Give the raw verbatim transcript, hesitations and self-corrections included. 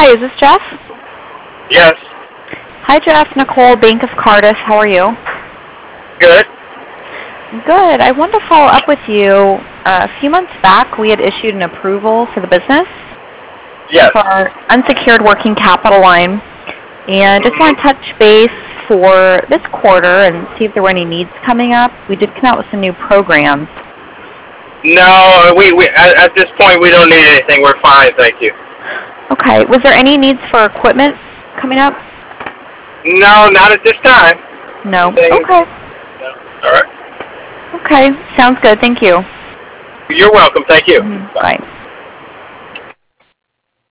Hi, is this Jeff? Yes. Hi, Jeff. Nicole, Bank of Cardiff. How are you? Good. Good. I wanted to follow up with you. Uh, a few months back, we had issued an approval for the business Yes. for our unsecured working capital line. And just want to touch base for this quarter and see if there were any needs coming up. We did come out with some new programs. No, we, we at, at this point, we don't need anything. We're fine, thank you. Okay. Was there any needs for equipment coming up? No, not at this time. No. Anything? Okay. No. All right. Okay. Sounds good. Thank you. You're welcome. Thank you. Mm-hmm. Bye.